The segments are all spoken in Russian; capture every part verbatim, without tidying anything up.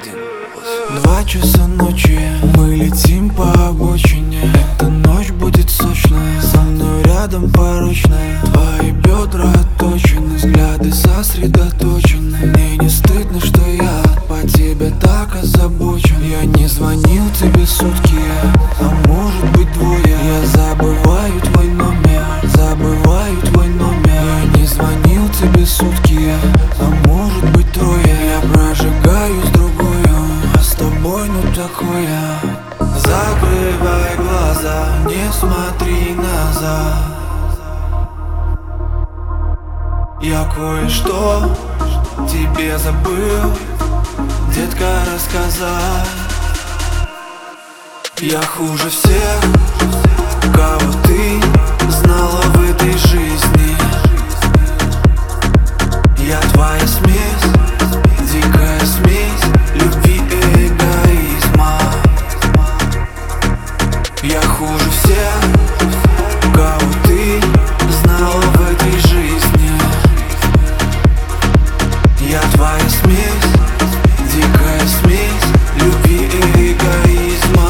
один. Два часа ночи, мы летим по обочине. Эта ночь будет сочная, со мной рядом порочная. Твои бедра отточены, взгляды сосредоточены. Мне не стыдно, что я по тебе так озабочен. Я не звонил тебе сутки, а может быть двое. Я забываю твой номер, забываю твой номер. Я не звонил тебе сутки, а может быть трое. Я прожигаю с другою, а с тобой ну такое. Закрывай глаза, не смотри назад. Я кое-что тебе забыл, детка, рассказать. Я хуже всех, кого ты знала в этой жизни. Я твоя смесь, дикая смесь любви и эгоизма. Я хуже всех, кого ты знала в этой жизни. Я твоя смесь, дикая смесь любви и эгоизма.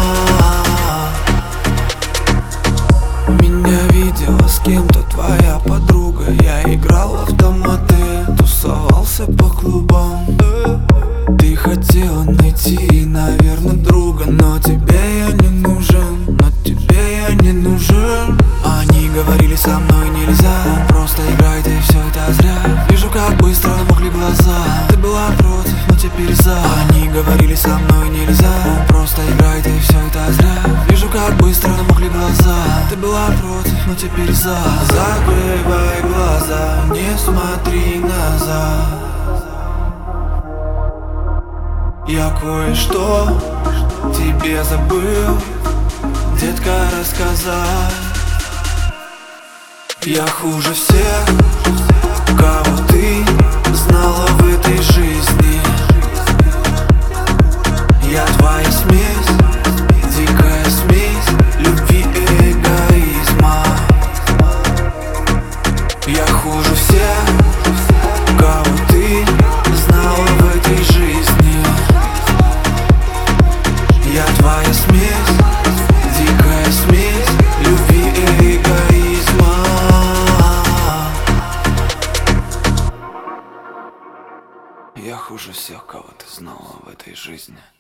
Меня видела с кем-то твоя подруга. Я играл в автоматы, тусовался по клубам. Ты хотела найти, наверное, друга, но тебе я не нужен, но тебе я не нужен. Они говорили, со мной нельзя, просто играй, ты все это зря. Вижу, как быстро намокли глаза. Ты была против, но теперь за. Они говорили, со мной нельзя, просто играй, ты все это зря. Вижу, как быстро намокли глаза. Ты была против, но теперь за. Закрывай глаза, не смотри назад. Я кое-что тебе забыл, детка, рассказать. Я хуже всех, кого ты знала в этой жизни. Я твоя смесь, дикая смесь любви и эгоизма. Я хуже всех, кого ты знала в этой жизни. Я твоя смесь, дикая смесь любви и эгоизма. Я хуже всех, кого ты знала в этой жизни.